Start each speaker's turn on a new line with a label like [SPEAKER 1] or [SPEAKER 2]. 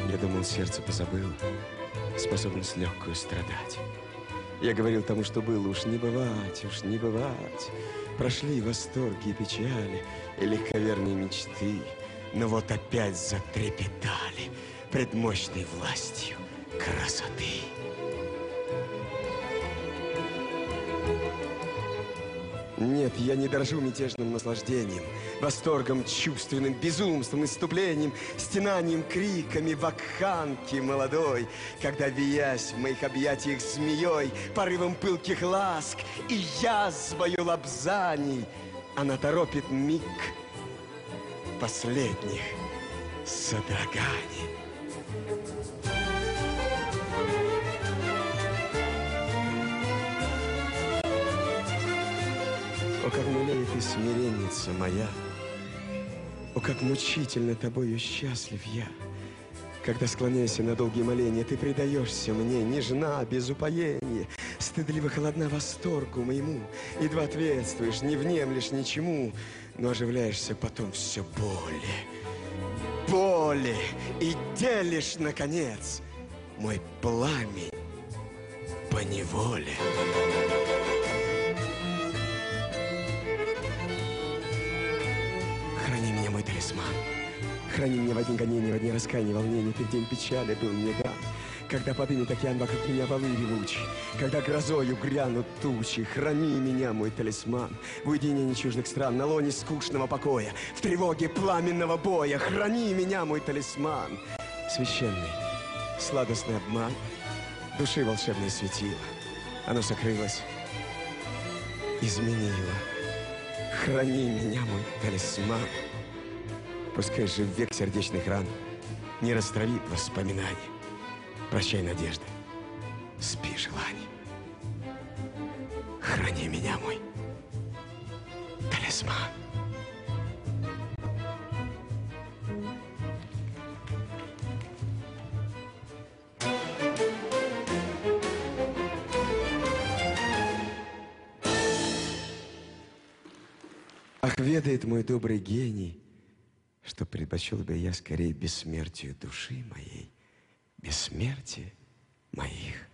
[SPEAKER 1] Я думал, сердце позабыло способность легкую страдать. Я говорил тому, что было, уж не бывать, уж не бывать. Прошли восторги и печали, и легковерные мечты, но вот опять затрепетали пред мощной властью красоты. Нет, я не дорожу мятежным наслаждением, восторгом чувственным, безумством, исступлением, стенанием, криками вакханки молодой, когда, виясь в моих объятиях змеей, порывом пылких ласк и язвою лобзаний, она торопит миг последних содроганий. О, как милеет и смиренница моя! О, как мучительно тобою счастлив я! Когда, склоняясь на долгие моления, ты предаешься мне, нежна, без упоения, стыдливо холодна восторгу моему, едва ответствуешь, не внемлешь ничему, но оживляешься потом все более, и делишь, наконец, мой пламень поневоле. Храни меня, мой талисман. Храни меня в дни гонения, в дни раскаяния, волнения. Ты в день печали был мне дан. Когда подымет океан вокруг меня валы ревучие, когда грозою грянут тучи, храни меня, мой талисман, в уединении чуждых стран, на лоне скучного покоя, в тревоге пламенного боя. Храни меня, мой талисман. Священный, сладостный обман, души волшебное светило. Оно сокрылось, изменило. Храни меня, мой талисман. Пускай же век сердечных ран не растравит воспоминаний. Прощай, надежды, спи, желание. Храни меня, мой талисман. Ах, ведает мой добрый гений, что предпочел бы я скорее бессмертию души моей, бессмертие моих